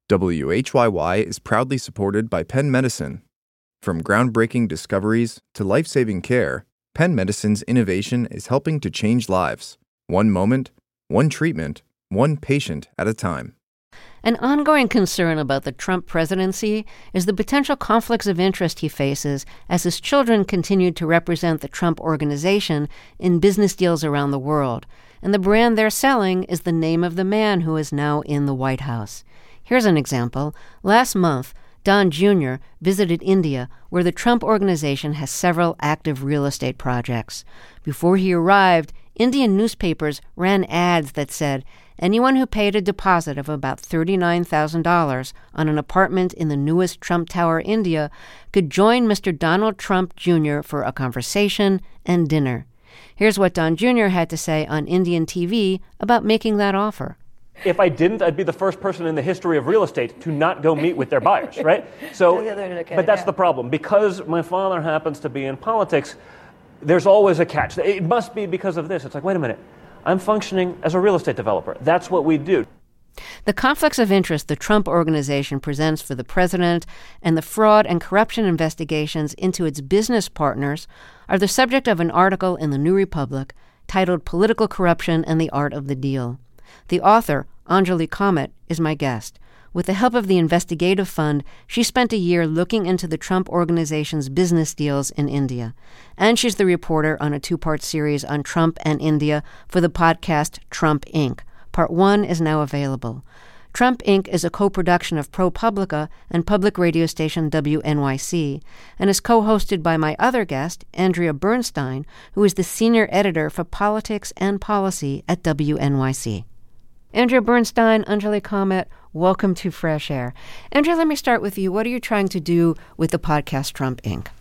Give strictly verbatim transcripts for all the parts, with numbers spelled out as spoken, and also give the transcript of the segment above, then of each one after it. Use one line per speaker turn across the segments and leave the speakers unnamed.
W H Y Y is proudly supported by Penn Medicine. From groundbreaking discoveries to life-saving care, Penn Medicine's innovation is helping to change lives, one moment, one treatment, one patient at a time.
An ongoing concern about the Trump presidency is the potential conflicts of interest he faces as his children continue to represent the Trump Organization in business deals around the world. And the brand they're selling is the name of the man who is now in the White House. Here's an example. Last month, Don Junior visited India, where the Trump Organization has several active real estate projects. Before he arrived, Indian newspapers ran ads that said, anyone who paid a deposit of about thirty-nine thousand dollars on an apartment in the newest Trump Tower, India, could join Mister Donald Trump Junior for a conversation and dinner. Here's what Don Junior had to say on Indian T V about making that offer.
If I didn't, I'd be the first person in the history of real estate to not go meet with their buyers, right? So, but that's the problem. Because my father happens to be in politics, there's always a catch. It must be because of this. It's like, wait a minute. I'm functioning as a real estate developer. That's what we do.
The conflicts of interest the Trump Organization presents for the president and the fraud and corruption investigations into its business partners are the subject of an article in the New Republic titled Political Corruption and the Art of the Deal. The author, Anjali Kamat, is my guest. With the help of the Investigative Fund, she spent a year looking into the Trump Organization's business deals in India. And she's the reporter on a two-part series on Trump and India for the podcast Trump, Incorporated. Part one is now available. Trump, Incorporated is a co-production of ProPublica and public radio station W N Y C, and is co-hosted by my other guest, Andrea Bernstein, who is the senior editor for politics and policy at W N Y C. Andrea Bernstein, Anjali Kamat, welcome to Fresh Air. Andrea, let me start with you. What are you trying to do with the podcast Trump, Incorporated?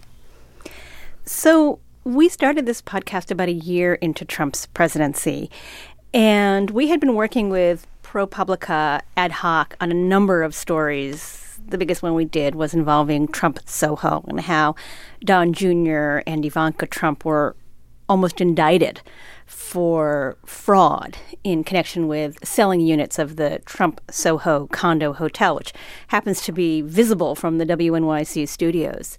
So we started this podcast about a year into Trump's presidency, and we had been working with ProPublica ad hoc on a number of stories. The biggest one we did was involving Trump Soho and how Don Junior and Ivanka Trump were almost indicted for fraud in connection with selling units of the Trump Soho condo hotel, which happens to be visible from the W N Y C studios.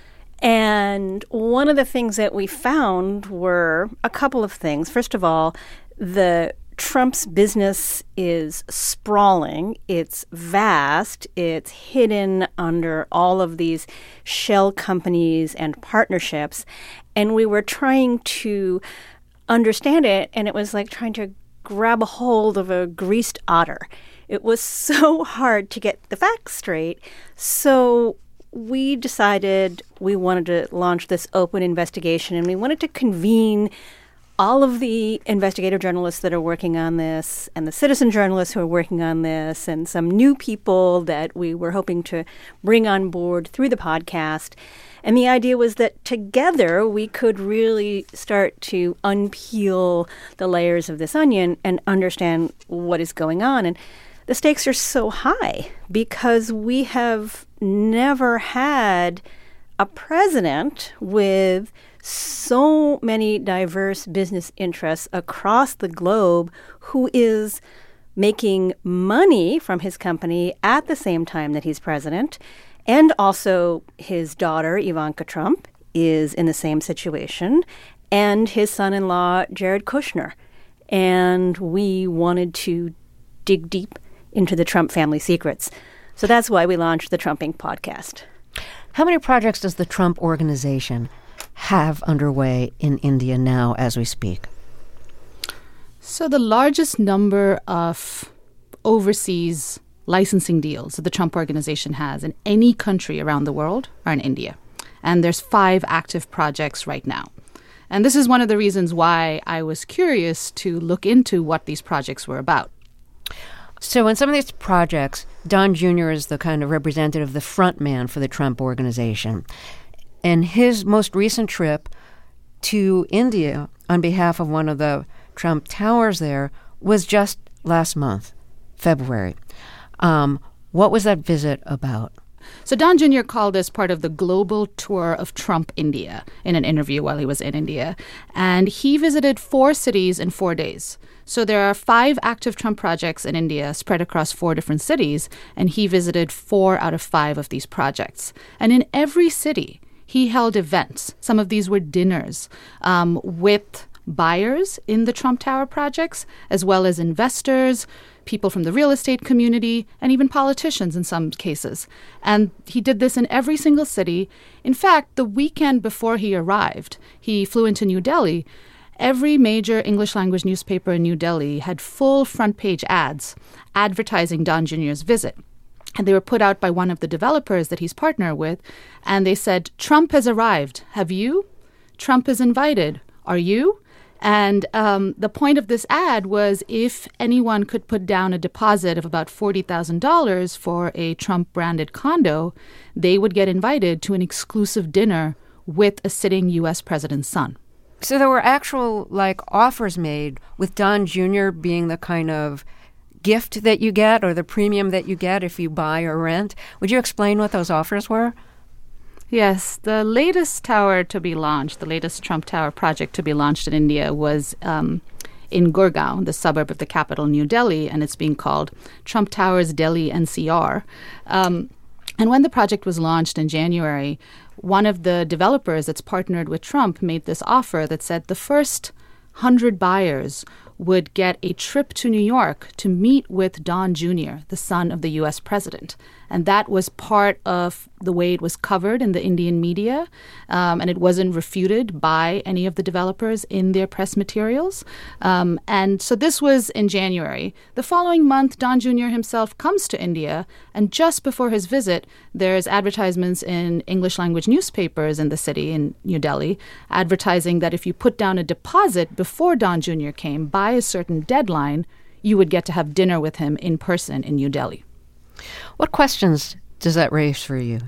And one of the things that we found were a couple of things. First of all, the Trump's business is sprawling, it's vast, it's hidden under all of these shell companies and partnerships, and we were trying to understand it, and it was like trying to grab a hold of a greased otter. It was so hard to get the facts straight, so we decided we wanted to launch this open investigation, and we wanted to convene all of the investigative journalists that are working on this and the citizen journalists who are working on this and some new people that we were hoping to bring on board through the podcast. And the idea was that together we could really start to unpeel the layers of this onion and understand what is going on. And the stakes are so high because we have never had a president with so many diverse business interests across the globe who is making money from his company at the same time that he's president. And also his daughter, Ivanka Trump, is in the same situation, and his son-in-law, Jared Kushner. And we wanted to dig deep into the Trump family secrets. So that's why we launched the Trump, Incorporated podcast.
How many projects does the Trump Organization have underway in India now as we speak?
So the largest number of overseas licensing deals that the Trump Organization has in any country around the world are in India. And there's five active projects right now. And this is one of the reasons why I was curious to look into what these projects were about.
So in some of these projects, Don Junior is the kind of representative, the front man for the Trump Organization. And his most recent trip to India on behalf of one of the Trump towers there was just last month, February. Um, what was that visit about?
So Don Junior called this part of the global tour of Trump India in an interview while he was in India. And he visited four cities in four days. So there are five active Trump projects in India spread across four different cities, and he visited four out of five of these projects. And in every city, he held events. Some of these were dinners um, with buyers in the Trump Tower projects, as well as investors, people from the real estate community, and even politicians in some cases. And he did this in every single city. In fact, the weekend before he arrived, he flew into New Delhi. Every major English language newspaper in New Delhi had full front page ads advertising Don Junior's visit. And they were put out by one of the developers that he's partnered with. And they said, Trump has arrived. Have you? Trump is invited. Are you? And um, the point of this ad was if anyone could put down a deposit of about forty thousand dollars for a Trump-branded condo, they would get invited to an exclusive dinner with a sitting U S president's son.
So there were actual, like, offers made with Don Junior being the kind of gift that you get or the premium that you get if you buy or rent. Would you explain what those offers were?
Yes, the latest tower to be launched, the latest Trump Tower project to be launched in India was um, in Gurgaon, the suburb of the capital, New Delhi, and it's being called Trump Towers Delhi N C R. Um, and when the project was launched in January, one of the developers that's partnered with Trump made this offer that said the first one hundred buyers would get a trip to New York to meet with Don Junior, the son of the U S president. And that was part of the way it was covered in the Indian media. Um, and it wasn't refuted by any of the developers in their press materials. Um, and so this was in January. The following month, Don Junior himself comes to India. And just before his visit, there's advertisements in English language newspapers in the city in New Delhi advertising that if you put down a deposit before Don Junior came by a certain deadline, you would get to have dinner with him in person in New Delhi.
What questions does that raise for you?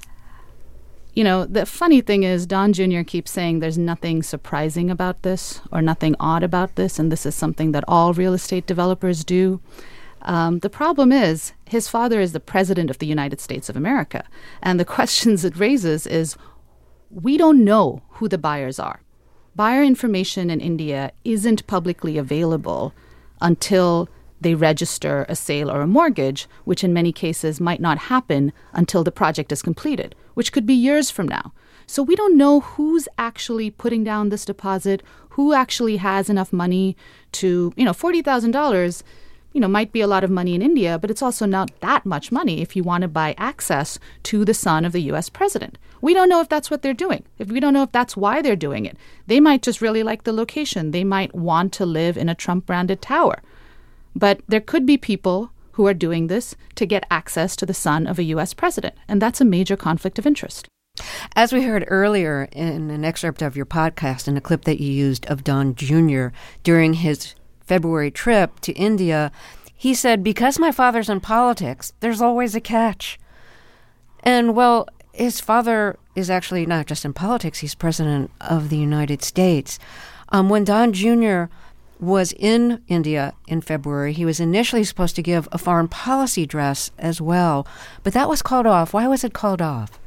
You know, the funny thing is Don Junior keeps saying there's nothing surprising about this or nothing odd about this, and this is something that all real estate developers do. Um, the problem is his father is the president of the United States of America, and the questions it raises is we don't know who the buyers are. Buyer information in India isn't publicly available until they register a sale or a mortgage, which in many cases might not happen until the project is completed, which could be years from now. So we don't know who's actually putting down this deposit, who actually has enough money to, you know, forty thousand dollars, you know, might be a lot of money in India, but it's also not that much money if you want to buy access to the son of the U S president. We don't know if that's what they're doing. If we don't know if that's why they're doing it. They might just really like the location. They might want to live in a Trump-branded tower. But there could be people who are doing this to get access to the son of a U S president, and that's a major conflict of interest.
As we heard earlier in an excerpt of your podcast, in a clip that you used of Don Junior during his February trip to India, he said, because my father's in politics, there's always a catch. And, well, his father is actually not just in politics, he's president of the United States. Um, when Don Junior was in India in February, he was initially supposed to give a foreign policy address as well, but that was called off. Why was it called off?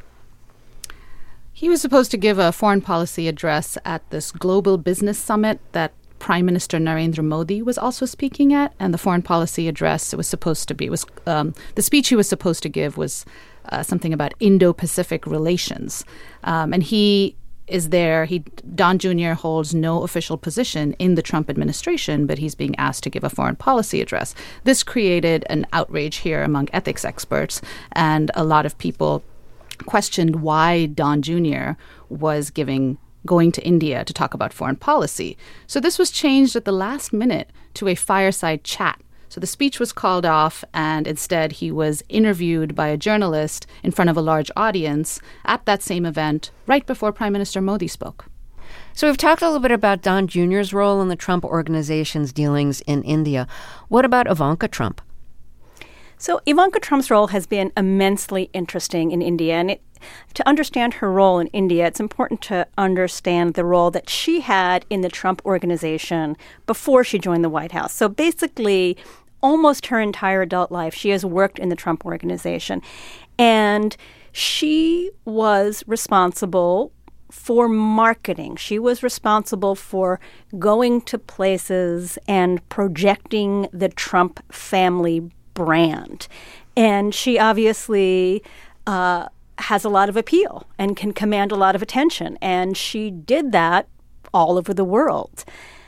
He was supposed to give a foreign policy address at this global business summit that Prime Minister Narendra Modi was also speaking at, and the foreign policy address it was supposed to be was um, the speech he was supposed to give was uh, something about Indo-Pacific relations, um, and he is there. He Don Junior holds no official position in the Trump administration, but he's being asked to give a foreign policy address. This created an outrage here among ethics experts, and a lot of people questioned why Don Junior was giving going to India to talk about foreign policy. So this was changed at the last minute to a fireside chat. So the speech was called off, and instead he was interviewed by a journalist in front of a large audience at that same event right before Prime Minister Modi spoke.
So we've talked a little bit about Don Junior's role in the Trump organization's dealings in India. What about Ivanka Trump?
So Ivanka Trump's role has been immensely interesting in India, and it, to understand her role in India, it's important to understand the role that she had in the Trump organization before she joined the White House. So basically, almost her entire adult life, she has worked in the Trump Organization. And she was responsible for marketing. She was responsible for going to places and projecting the Trump family brand. And she obviously uh, has a lot of appeal and can command a lot of attention. And she did that all over the world.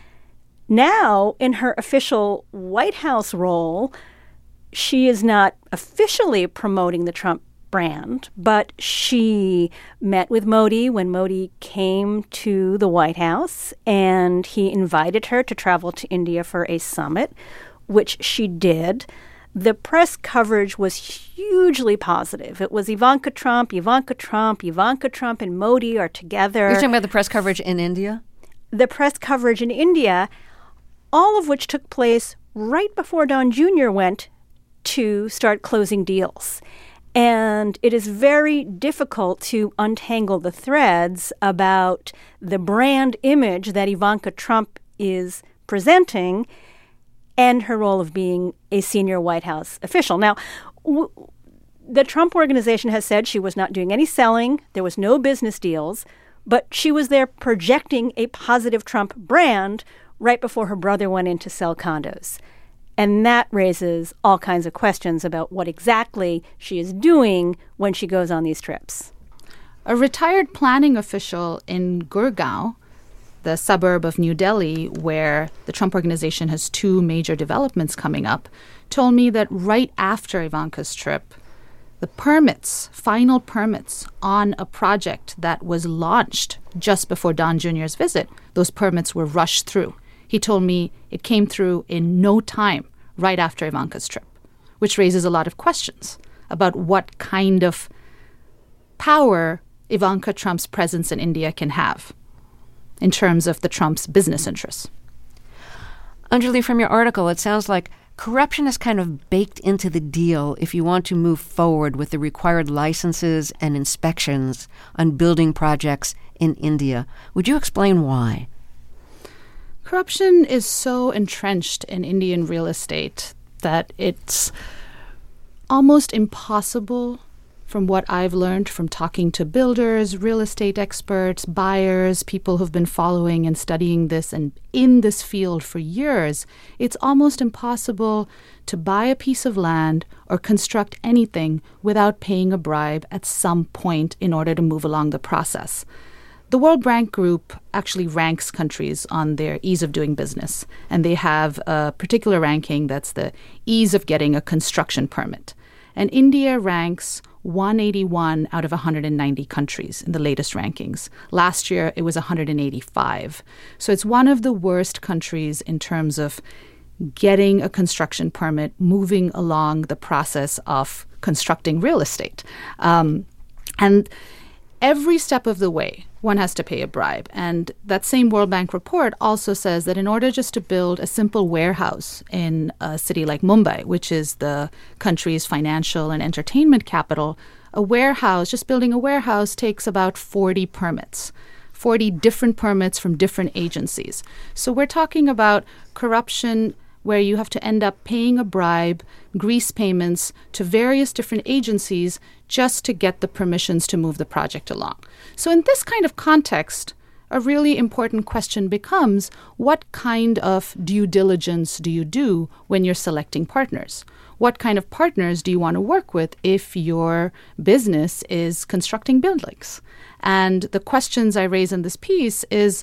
Now, in her official White House role, she is not officially promoting the Trump brand, but she met with Modi when Modi came to the White House, and he invited her to travel to India for a summit, which she did. The press coverage was hugely positive. It was Ivanka Trump, Ivanka Trump, Ivanka Trump and Modi are together.
You're talking about the press coverage in India?
The press coverage in India, all of which took place right before Don Junior went to start closing deals. And it is very difficult to untangle the threads about the brand image that Ivanka Trump is presenting and her role of being a senior White House official. Now, w- the Trump Organization has said she was not doing any selling. There was no business deals, but she was there projecting a positive Trump brand right before her brother went in to sell condos. And that raises all kinds of questions about what exactly she is doing when she goes on these trips.
A retired planning official in Gurgaon, the suburb of New Delhi, where the Trump Organization has two major developments coming up, told me that right after Ivanka's trip, the permits, final permits on a project that was launched just before Don Junior's visit, those permits were rushed through. He told me it came through in no time right after Ivanka's trip, which raises a lot of questions about what kind of power Ivanka Trump's presence in India can have in terms of the Trump's business interests.
Anjali, from your article, it sounds like corruption is kind of baked into the deal if you want to move forward with the required licenses and inspections on building projects in India. Would you explain why?
Corruption is so entrenched in Indian real estate that it's almost impossible, from what I've learned from talking to builders, real estate experts, buyers, people who've been following and studying this and in this field for years, it's almost impossible to buy a piece of land or construct anything without paying a bribe at some point in order to move along the process. The World Bank Group actually ranks countries on their ease of doing business, and they have a particular ranking that's the ease of getting a construction permit. And India ranks one hundred eighty-one out of one hundred ninety countries in the latest rankings. Last year, it was one hundred eighty-five. So it's one of the worst countries in terms of getting a construction permit, moving along the process of constructing real estate. Um, and every step of the way, one has to pay a bribe. And that same World Bank report also says that in order just to build a simple warehouse in a city like Mumbai, which is the country's financial and entertainment capital, a warehouse, just building a warehouse takes about forty permits, forty different permits from different agencies. So we're talking about corruption where you have to end up paying a bribe, grease payments to various different agencies just to get the permissions to move the project along. So in this kind of context, a really important question becomes, what kind of due diligence do you do when you're selecting partners? What kind of partners do you want to work with if your business is constructing buildings? And the questions I raise in this piece is,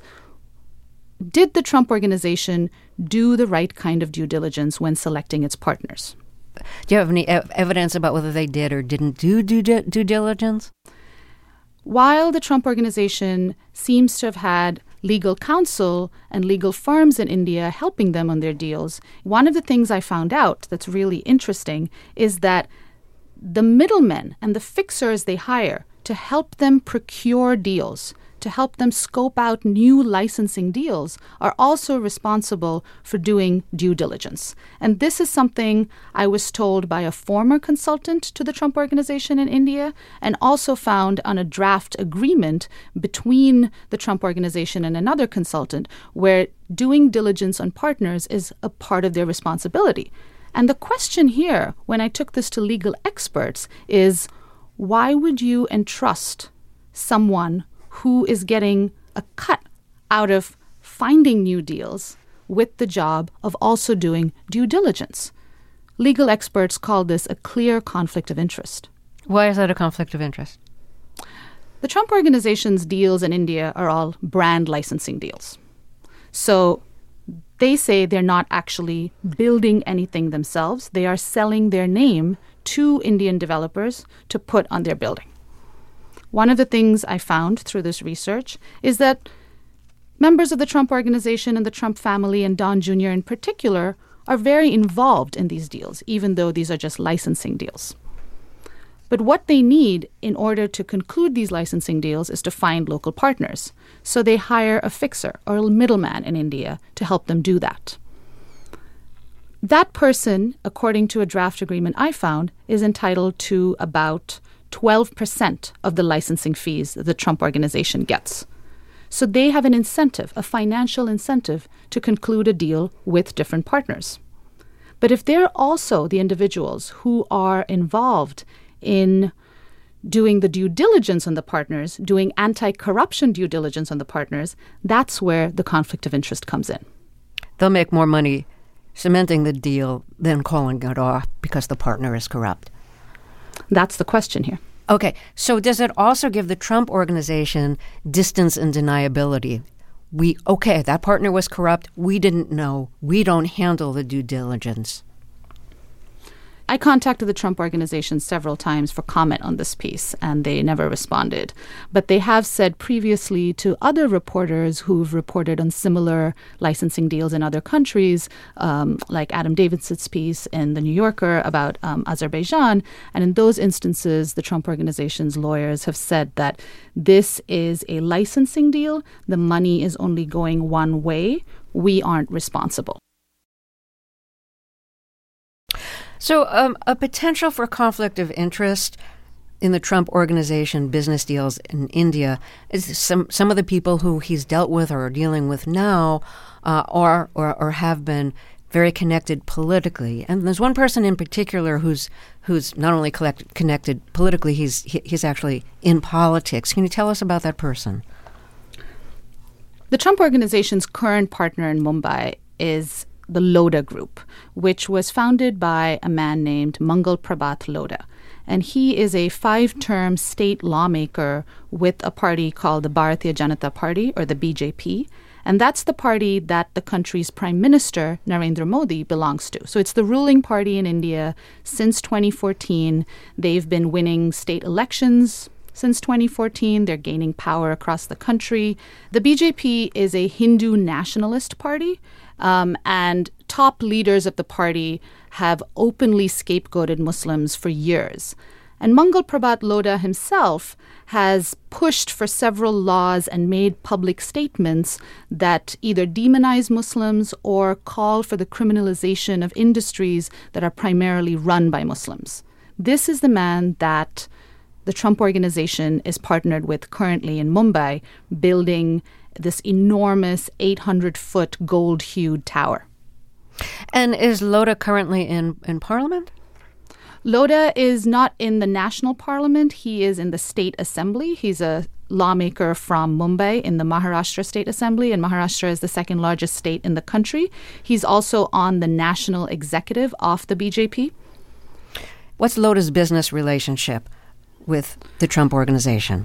did the Trump Organization do the right kind of due diligence when selecting its partners?
Do you have any ev- evidence about whether they did or didn't do due, di- due diligence?
While the Trump Organization seems to have had legal counsel and legal firms in India helping them on their deals, one of the things I found out that's really interesting is that the middlemen and the fixers they hire to help them procure deals, to help them scope out new licensing deals, are also responsible for doing due diligence. And this is something I was told by a former consultant to the Trump Organization in India, and also found on a draft agreement between the Trump Organization and another consultant, where doing diligence on partners is a part of their responsibility. And the question here, when I took this to legal experts, is why would you entrust someone who is getting a cut out of finding new deals with the job of also doing due diligence? Legal experts call this a clear conflict of interest.
Why is that a conflict of interest?
The Trump Organization's deals in India are all brand licensing deals. So they say they're not actually building anything themselves. They are selling their name to Indian developers to put on their building. One of the things I found through this research is that members of the Trump Organization and the Trump family, and Don Junior in particular, are very involved in these deals, even though these are just licensing deals. But what they need in order to conclude these licensing deals is to find local partners. So they hire a fixer or a middleman in India to help them do that. That person, according to a draft agreement I found, is entitled to about twelve percent of the licensing fees that the Trump Organization gets. So they have an incentive, a financial incentive, to conclude a deal with different partners. But if they're also the individuals who are involved in doing the due diligence on the partners, doing anti-corruption due diligence on the partners, that's where the conflict of interest comes in.
They'll make more money cementing the deal than calling it off because the partner is corrupt.
That's the question here.
Okay, so does it also give the Trump Organization distance and deniability? We, okay, that partner was corrupt. We didn't know. We don't handle the due diligence.
I contacted the Trump Organization several times for comment on this piece, and they never responded. But they have said previously to other reporters who've reported on similar licensing deals in other countries, um, like Adam Davidson's piece in The New Yorker about um, Azerbaijan. And in those instances, the Trump Organization's lawyers have said that this is a licensing deal. The money is only going one way. We aren't responsible.
So um, a potential for conflict of interest in the Trump Organization business deals in India is some some of the people who he's dealt with or are dealing with now uh, are or, or have been very connected politically. And there's one person in particular who's who's not only collect, connected politically, he's he, he's actually in politics. Can you tell us about that person?
The Trump Organization's current partner in Mumbai is the Lodha Group, which was founded by a man named Mangal Prabhat Lodha. And he is a five-term state lawmaker with a party called the Bharatiya Janata Party, or the B J P. And that's the party that the country's Prime Minister, Narendra Modi, belongs to. So it's the ruling party in India since twenty fourteen. They've been winning state elections since twenty fourteen. They're gaining power across the country. The B J P is a Hindu nationalist party. Um, and top leaders of the party have openly scapegoated Muslims for years. And Mangal Prabhat Lodha himself has pushed for several laws and made public statements that either demonize Muslims or call for the criminalization of industries that are primarily run by Muslims. This is the man that the Trump Organization is partnered with currently in Mumbai, building this enormous eight hundred foot gold-hued tower.
And is Lodha currently in, in Parliament?
Lodha is not in the national parliament. He is in the state assembly. He's a lawmaker from Mumbai in the Maharashtra State Assembly, and Maharashtra is the second largest state in the country. He's also on the national executive of the B J P.
What's Lodha's business relationship with the Trump Organization?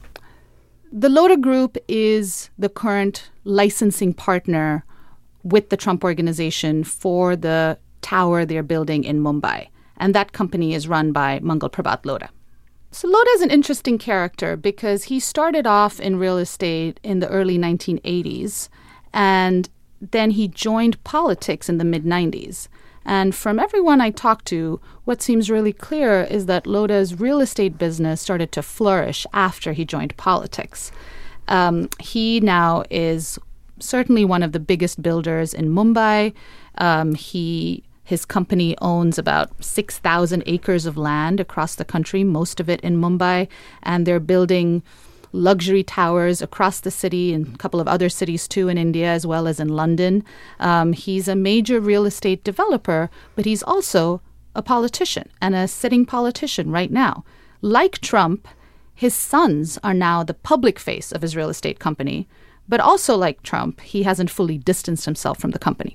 The Lodha Group is the current licensing partner with the Trump Organization for the tower they're building in Mumbai. And that company is run by Mangal Prabhat Lodha. So Lodha is an interesting character because he started off in real estate in the early nineteen eighties, and then he joined politics in the mid nineties. And from everyone I talked to, what seems really clear is that Lodha's real estate business started to flourish after he joined politics. Um, he now is certainly one of the biggest builders in Mumbai. Um, he his company owns about six thousand acres of land across the country, most of it in Mumbai, and they're building luxury towers across the city and a couple of other cities too in India, as well as in London. Um, he's a major real estate developer, but he's also a politician and a sitting politician right now. Like Trump, his sons are now the public face of his real estate company, but also like Trump, he hasn't fully distanced himself from the company.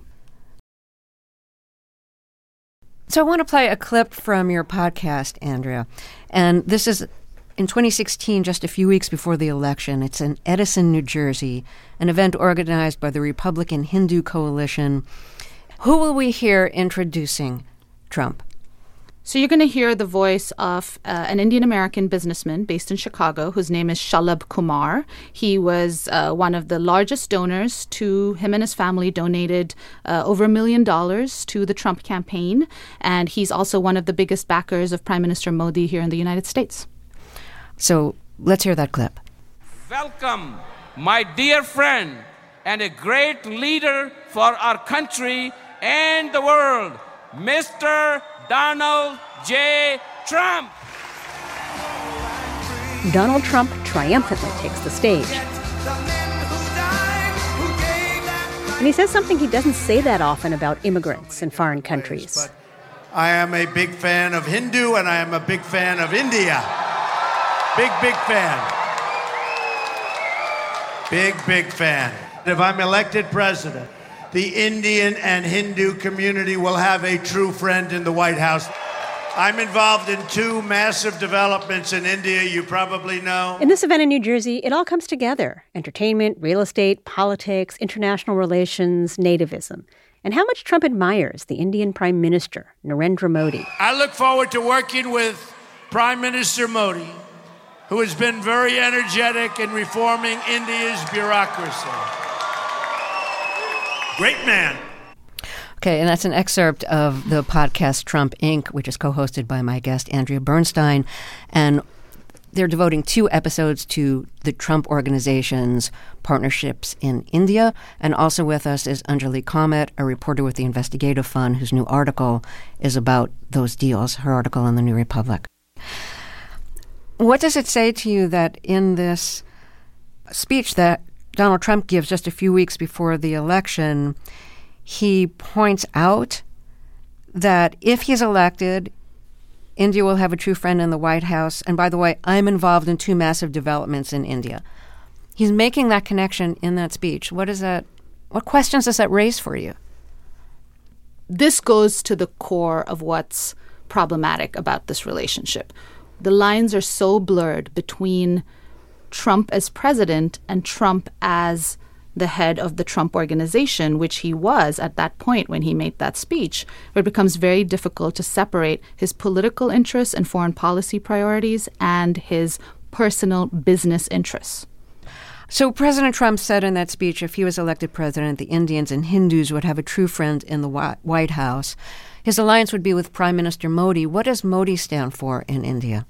So I want to play a clip from your podcast, Andrea. And this is in twenty sixteen, just a few weeks before the election. It's in Edison, New Jersey, an event organized by the Republican Hindu Coalition. Who will we hear introducing Trump?
So you're going to hear the voice of uh, an Indian-American businessman based in Chicago whose name is Shalabh Kumar. He was uh, one of the largest donors to him and his family, donated uh, over a million dollars to the Trump campaign. And he's also one of the biggest backers of Prime Minister Modi here in the United States.
So let's hear that clip.
Welcome, my dear friend and a great leader for our country and the world, Mister Donald J. Trump.
Donald Trump triumphantly takes the stage. And he says something he doesn't say that often about immigrants in foreign countries.
But I am a big fan of Hindu, and I am a big fan of India. Big, big fan. Big, big fan. If I'm elected president, the Indian and Hindu community will have a true friend in the White House. I'm involved in two massive developments in India, you probably know.
In this event in New Jersey, it all comes together. Entertainment, real estate, politics, international relations, nativism. And how much Trump admires the Indian Prime Minister, Narendra Modi.
I look forward to working with Prime Minister Modi, who has been very energetic in reforming India's bureaucracy. Great man.
Okay, and that's an excerpt of the podcast Trump Incorporated, which is co-hosted by my guest, Andrea Bernstein. And they're devoting two episodes to the Trump Organization's partnerships in India. And also with us is Anjali Kamat, a reporter with the Investigative Fund, whose new article is about those deals, her article in the New Republic. What does it say to you that in this speech that Donald Trump gives just a few weeks before the election, he points out that if he's elected, India will have a true friend in the White House. And by the way, I'm involved in two massive developments in India. He's making that connection in that speech. What is that? What questions does that raise for you?
This goes to the core of what's problematic about this relationship. The lines are so blurred between Trump as president and Trump as the head of the Trump Organization, which he was at that point when he made that speech, where it becomes very difficult to separate his political interests and foreign policy priorities and his personal business interests.
So President Trump said in that speech, if he was elected president, the Indians and Hindus would have a true friend in the White House. His alliance would be with Prime Minister Modi. What does Modi stand for in India?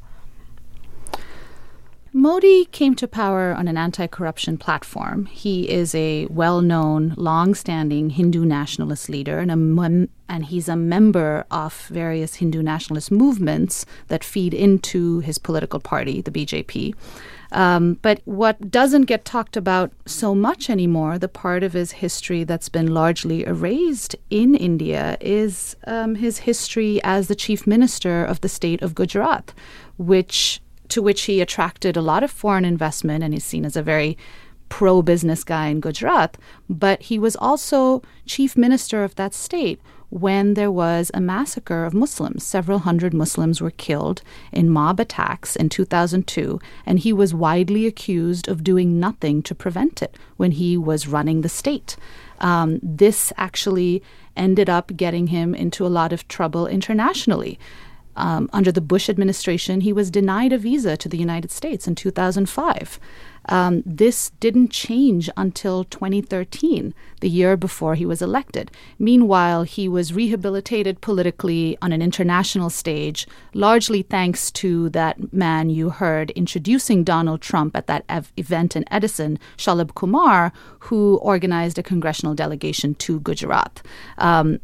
Modi came to power on an anti-corruption platform. He is a well-known, long-standing Hindu nationalist leader, and, a mem- and he's a member of various Hindu nationalist movements that feed into his political party, the B J P. Um, but what doesn't get talked about so much anymore, the part of his history that's been largely erased in India, is um, his history as the chief minister of the state of Gujarat, which to which he attracted a lot of foreign investment, and he's seen as a very pro-business guy in Gujarat. But he was also chief minister of that state when there was a massacre of Muslims. Several hundred Muslims were killed in mob attacks in two thousand two, and he was widely accused of doing nothing to prevent it when he was running the state. Um, this actually ended up getting him into a lot of trouble internationally. Um, under the Bush administration, he was denied a visa to the United States in two thousand five. Um, this didn't change until twenty thirteen, the year before he was elected. Meanwhile, he was rehabilitated politically on an international stage, largely thanks to that man you heard introducing Donald Trump at that ev- event in Edison, Shalabh Kumar, who organized a congressional delegation to Gujarat. Um,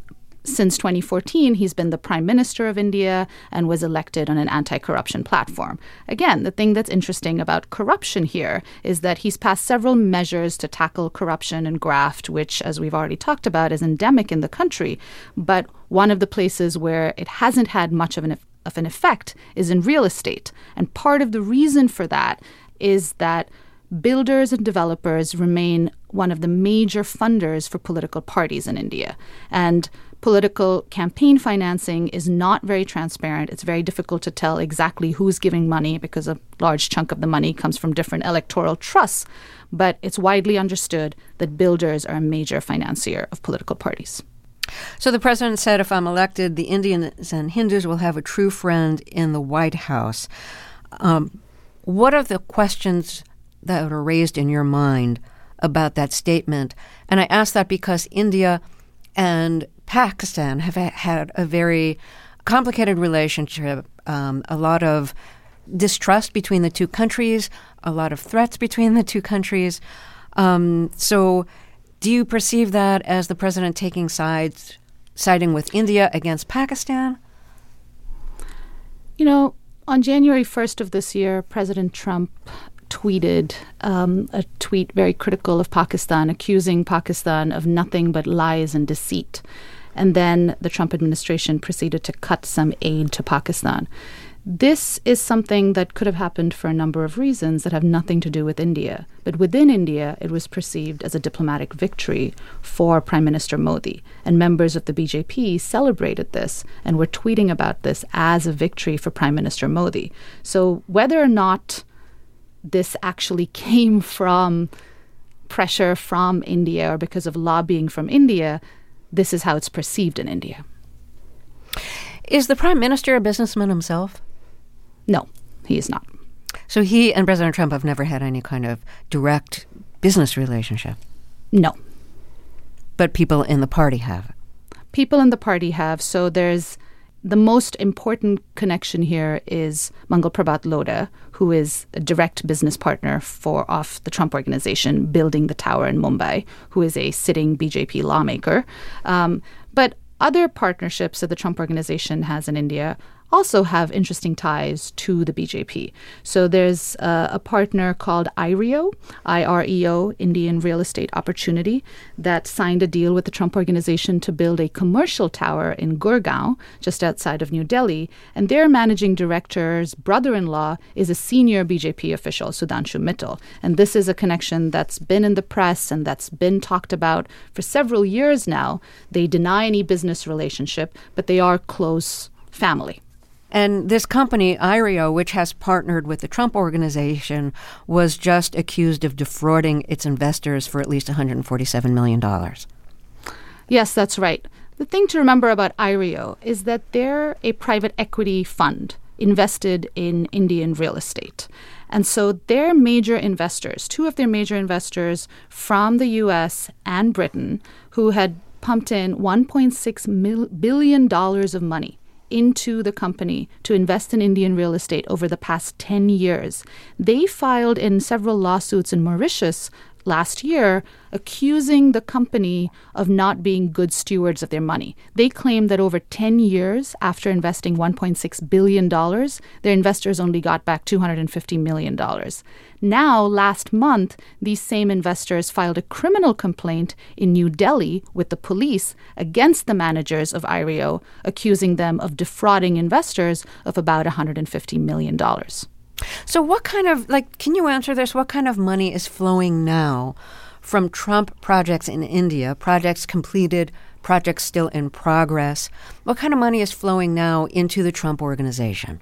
since twenty fourteen, he's been the Prime Minister of India and was elected on an anti-corruption platform. Again, the thing that's interesting about corruption here is that he's passed several measures to tackle corruption and graft, which, as we've already talked about, is endemic in the country. But one of the places where it hasn't had much of an, of an effect is in real estate. And part of the reason for that is that builders and developers remain one of the major funders for political parties in India. And political campaign financing is not very transparent. It's very difficult to tell exactly who's giving money because a large chunk of the money comes from different electoral trusts. But it's widely understood that builders are a major financier of political parties.
So the president said, if I'm elected, the Indians and Hindus will have a true friend in the White House. Um, what are the questions that are raised in your mind about that statement? And I ask that because India and Pakistan have had a very complicated relationship, um, a lot of distrust between the two countries, a lot of threats between the two countries. Um, so do you perceive that as the president taking sides, siding with India against Pakistan?
You know, on January first of this year, President Trump tweeted um, a tweet very critical of Pakistan, accusing Pakistan of nothing but lies and deceit. And then the Trump administration proceeded to cut some aid to Pakistan. This is something that could have happened for a number of reasons that have nothing to do with India. But within India, it was perceived as a diplomatic victory for Prime Minister Modi. And members of the B J P celebrated this and were tweeting about this as a victory for Prime Minister Modi. So whether or not this actually came from pressure from India or because of lobbying from India, this is how it's perceived in India.
Is the Prime Minister a businessman himself?
No, he is not.
So he and President Trump have never had any kind of direct business relationship?
No.
But people in the party have?
People in the party have. So there's the most important connection here is Mangal Prabhat Lodha, who is a direct business partner for of the Trump Organization building the tower in Mumbai, who is a sitting B J P lawmaker. Um, but other partnerships that the Trump Organization has in India also have interesting ties to the B J P. So there's uh, a partner called IREO, I R E O, Indian Real Estate Opportunity, that signed a deal with the Trump Organization to build a commercial tower in Gurgaon, just outside of New Delhi. And their managing director's brother-in-law is a senior B J P official, Sudhanshu Mittal. And this is a connection that's been in the press and that's been talked about for several years now. They deny any business relationship, but they are close family.
And this company, IREO, which has partnered with the Trump Organization, was just accused of defrauding its investors for at least one hundred forty-seven million dollars.
Yes, that's right. The thing to remember about IREO is that they're a private equity fund invested in Indian real estate. And so their major investors, two of their major investors from the U S and Britain, who had pumped in one point six billion dollars of money into the company to invest in Indian real estate over the past ten years. They filed in several lawsuits in Mauritius last year accusing the company of not being good stewards of their money. They claim that over ten years after investing one point six billion dollars, their investors only got back two hundred fifty million dollars. Now, last month, these same investors filed a criminal complaint in New Delhi with the police against the managers of IREO, accusing them of defrauding investors of about one hundred fifty million dollars.
So what kind of, like, can you answer this? What kind of money is flowing now from Trump projects in India, projects completed, projects still in progress? What kind of money is flowing now into the Trump Organization?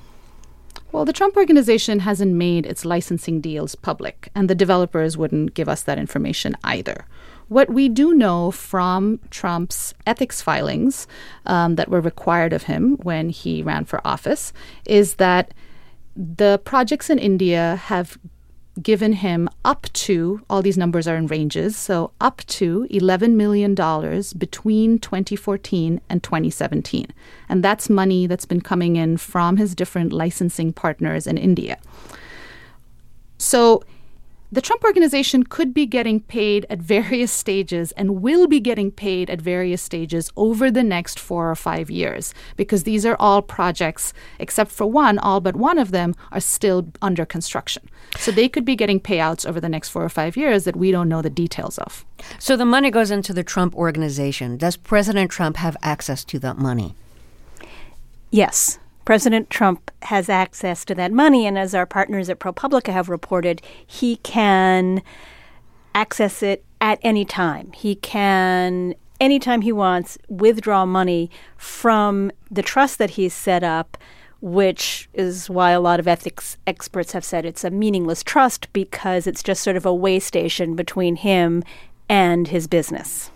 Well, the Trump Organization hasn't made its licensing deals public, and the developers wouldn't give us that information either. What we do know from Trump's ethics filings um, that were required of him when he ran for office is that the projects in India have given him up to, all these numbers are in ranges, so up to eleven million dollars between twenty fourteen and twenty seventeen. And that's money that's been coming in from his different licensing partners in India. So the Trump Organization could be getting paid at various stages and will be getting paid at various stages over the next four or five years, because these are all projects, except for one, all but one of them are still under construction. So they could be getting payouts over the next four or five years that we don't know the details of.
So the money goes into the Trump Organization. Does President Trump have access to that money?
Yes. President Trump has access to that money, and as our partners at ProPublica have reported, he can access it at any time. He can, anytime he wants, withdraw money from the trust that he's set up, which is why a lot of ethics experts have said it's a meaningless trust because it's just sort of a way station between him and his business.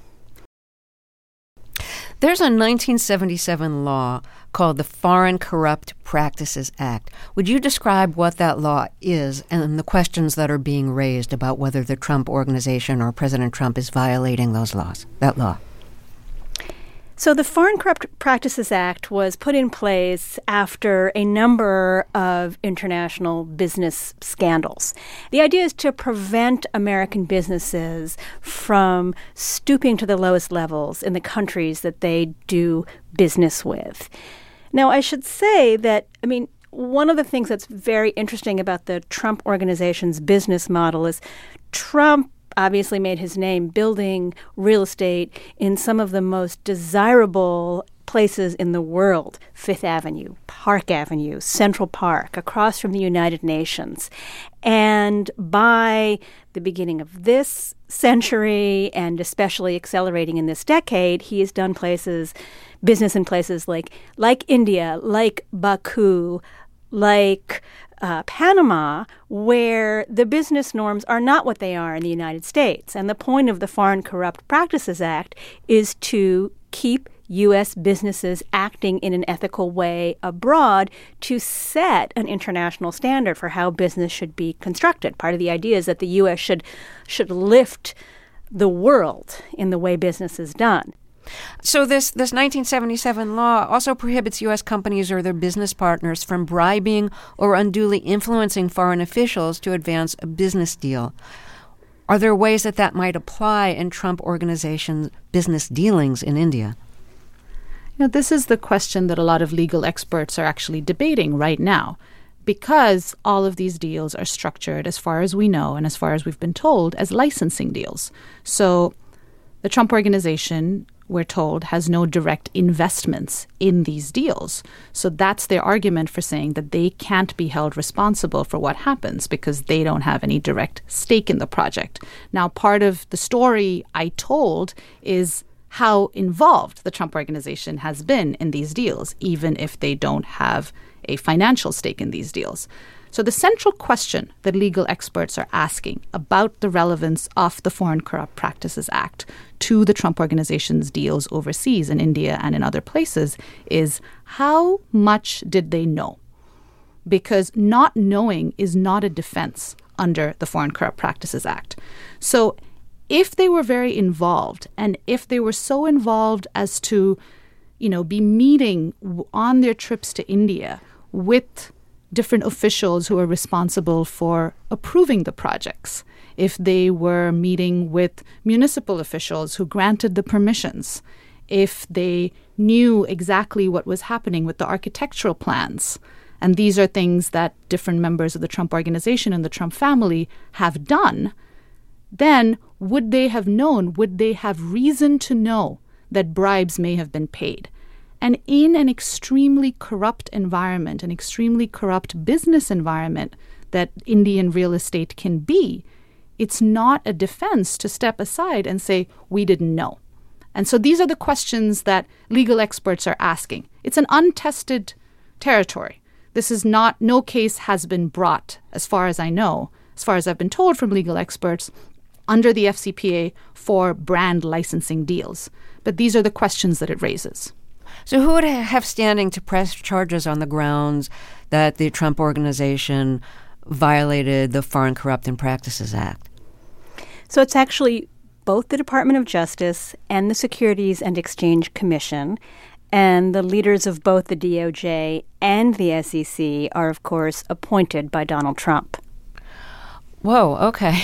There's a nineteen seventy-seven law called the Foreign Corrupt Practices Act. Would you describe what that law is and the questions that are being raised about whether the Trump Organization or President Trump is violating those laws, that law?
So the Foreign Corrupt Practices Act was put in place after a number of international business scandals. The idea is to prevent American businesses from stooping to the lowest levels in the countries that they do business with. Now, I should say that, I mean, one of the things that's very interesting about the Trump Organization's business model is Trump obviously made his name building real estate in some of the most desirable places in the world: Fifth Avenue, Park Avenue, Central Park, across from the United Nations. And by the beginning of this century, and especially accelerating in this decade, he has done places, business in places like, like India, like Baku, like Uh, Panama, where the business norms are not what they are in the United States. And the point of the Foreign Corrupt Practices Act is to keep U S businesses acting in an ethical way abroad to set an international standard for how business should be constructed. Part of the idea is that the U S should should lift the world in the way business is done.
So this, this nineteen seventy-seven law also prohibits U S companies or their business partners from bribing or unduly influencing foreign officials to advance a business deal. Are there ways that that might apply in Trump Organization's business dealings in India?
Now, this is the question that a lot of legal experts are actually debating right now, because all of these deals are structured, as far as we know and as far as we've been told, as licensing deals. So the Trump Organization, we're told, has no direct investments in these deals. So that's their argument for saying that they can't be held responsible for what happens because they don't have any direct stake in the project. Now, part of the story I told is how involved the Trump Organization has been in these deals, even if they don't have a financial stake in these deals. So the central question that legal experts are asking about the relevance of the Foreign Corrupt Practices Act to the Trump Organization's deals overseas in India and in other places is, how much did they know? Because not knowing is not a defense under the Foreign Corrupt Practices Act. So if they were very involved, and if they were so involved as to, you know, be meeting on their trips to India with different officials who are responsible for approving the projects, if they were meeting with municipal officials who granted the permissions, if they knew exactly what was happening with the architectural plans, and these are things that different members of the Trump Organization and the Trump family have done, then would they have known, would they have reason to know that bribes may have been paid? And in an extremely corrupt environment, an extremely corrupt business environment that Indian real estate can be, it's not a defense to step aside and say, we didn't know. And so these are the questions that legal experts are asking. It's an untested territory. This is not, no case has been brought, as far as I know, as far as I've been told from legal experts, under the F C P A for brand licensing deals. But these are the questions that it raises.
So who would have standing to press charges on the grounds that the Trump Organization violated the Foreign Corrupt Practices Act?
So it's actually both the Department of Justice and the Securities and Exchange Commission, and the leaders of both the D O J and the S E C are, of course, appointed by Donald Trump.
Whoa, okay.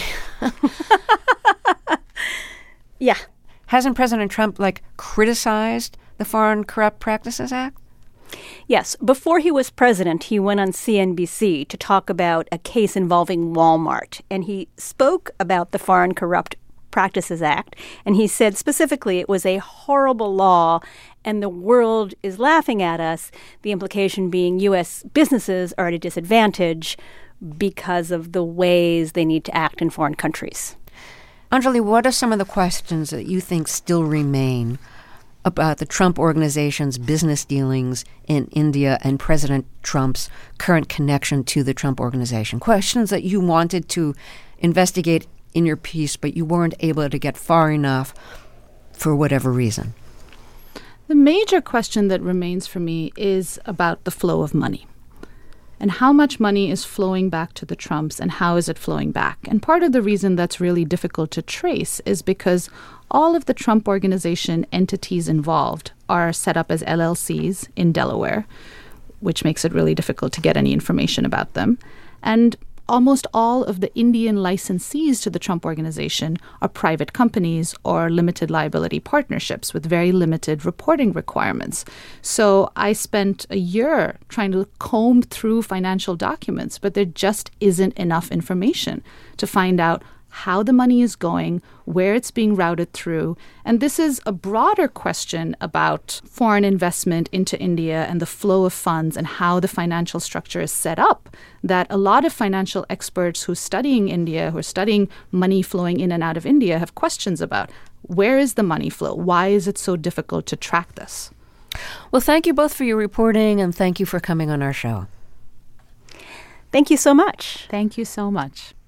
Yeah.
Hasn't President Trump, like, criticized the Foreign Corrupt Practices Act?
Yes. Before he was president, he went on C N B C to talk about a case involving Walmart. And he spoke about the Foreign Corrupt Practices Act. And he said specifically it was a horrible law and the world is laughing at us, the implication being U S businesses are at a disadvantage because of the ways they need to act in foreign countries.
Anjali, what are some of the questions that you think still remain about the Trump Organization's business dealings in India and President Trump's current connection to the Trump Organization? Questions that you wanted to investigate in your piece, but you weren't able to get far enough for whatever reason.
The major question that remains for me is about the flow of money. And how much money is flowing back to the Trumps and how is it flowing back? And part of the reason that's really difficult to trace is because all of the Trump Organization entities involved are set up as L L Cs in Delaware, which makes it really difficult to get any information about them. And almost all of the Indian licensees to the Trump Organization are private companies or limited liability partnerships with very limited reporting requirements. So I spent a year trying to comb through financial documents, but there just isn't enough information to find out how the money is going, where it's being routed through. And this is a broader question about foreign investment into India and the flow of funds and how the financial structure is set up that a lot of financial experts who are studying India, who are studying money flowing in and out of India, have questions about. Where is the money flow? Why is it so difficult to track this?
Well, thank you both for your reporting, and thank you for coming on our show.
Thank you so much.
Thank you so much.